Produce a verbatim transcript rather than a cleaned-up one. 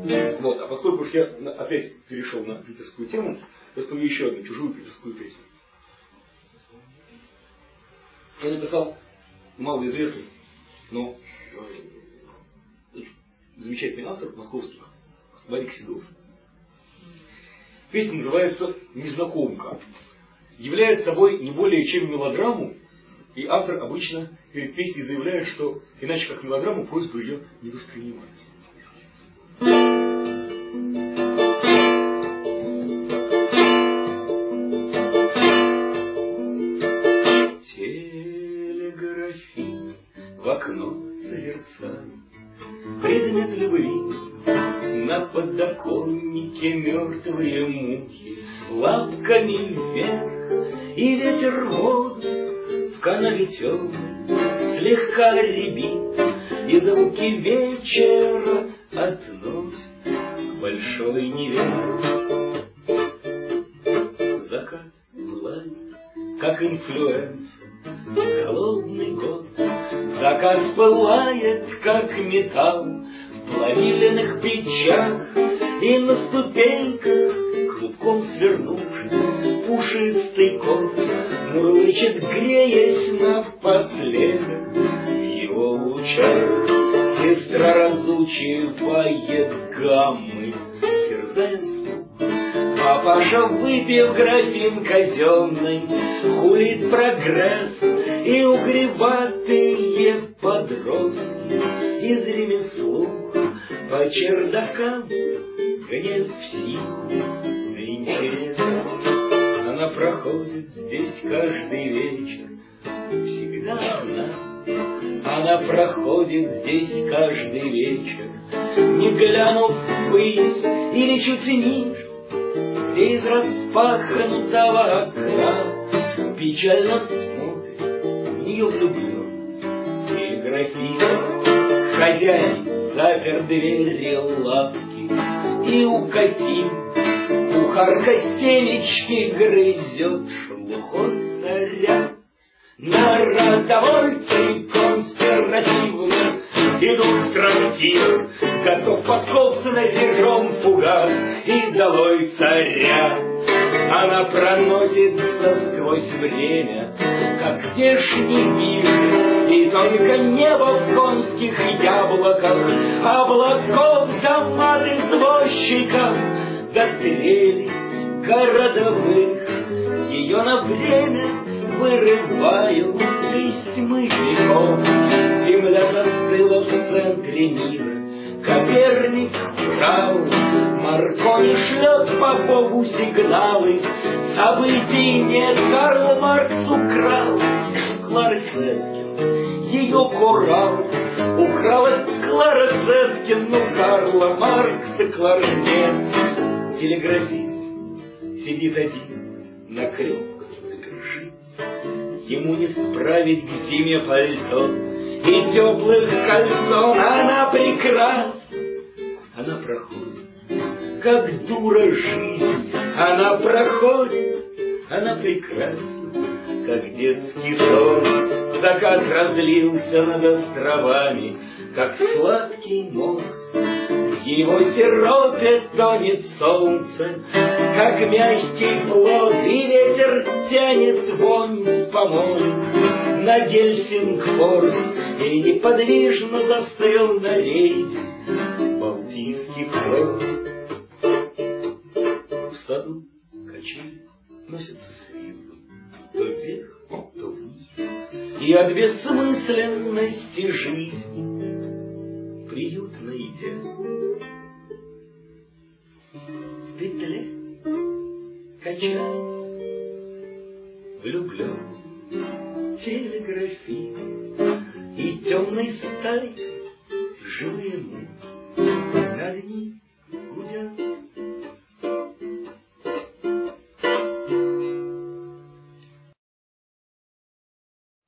Вот, а поскольку уж я опять перешел на питерскую тему, я спою еще одну чужую питерскую песню. Я написал малоизвестный, но э, замечательный автор московских, Варик Седов. Песня называется «Незнакомка». Является собой не более чем мелодраму, и автор обычно перед песней заявляет, что иначе как мелодраму просьбу ее не воспринимать. Телеграфист в окно созерцает предмет любви. На подоконнике мертвые мухи лапками вверх, и ветер воду в канаве темной слегка рябит, и звуки вечера относят к большой Неве. Закат пылает, как инфлюенса, холодный год. Закат пылает, как металл в плавильных печах, и на ступеньках, клубком свернувшись, пушистый кот мурлычет, греясь напоследок в его лучах. Сестра разучивает гаммы, терзая слух. Папаша, выпив графин казенный, хулит прогресс, и угреватые подростки из ремеслу по чердакам гоняют в силу на интерес. Она проходит здесь каждый вечер, всегда одна. Она проходит здесь каждый вечер, не глянув ввысь или чуть ниже, где из распахнутого окна печально смотрит в нее влюблен телеграфист. Хозяин запер двери лавки и укатил, кухарка семечки грызет шелухой царя. Народовольцы конспиративно идут в трактир, готов подкопсанно вержом фугас и долой царя. Она проносится сквозь время, как вешний вихрь, и только небо в конских яблоках, облаков дома извозчиков, до трели городовых ее на время вырывают из тьмы веков. Земля застыла в центре мира, Коперник вправо, Маркони шлет Попову сигналы. Событий нет, Карл Маркс украл Клара Цеткин ее коралл. Украла Клара Цеткин, но Карла Маркса Клара нет. Телеграфист сидит один на крюк, ему не справить к зиме пальто и теплых кальсон. Она прекрасна, она проходит, как дура жизнь. Она проходит, она прекрасна, как детский сон. Закат разлился над островами, как сладкий мост. В его сиропе тонет солнце, как мягкий плод, и ветер тянет вонь с помоек на Гельсингфорс, и неподвижно застыл на рейде Балтийский флот. В саду качели носятся с визгом, то вверх, то вниз, и от бессмысленности жизни приют найдя. В петле качается влюблен телеграфист, и темной стаей живые мухи над ним гудят.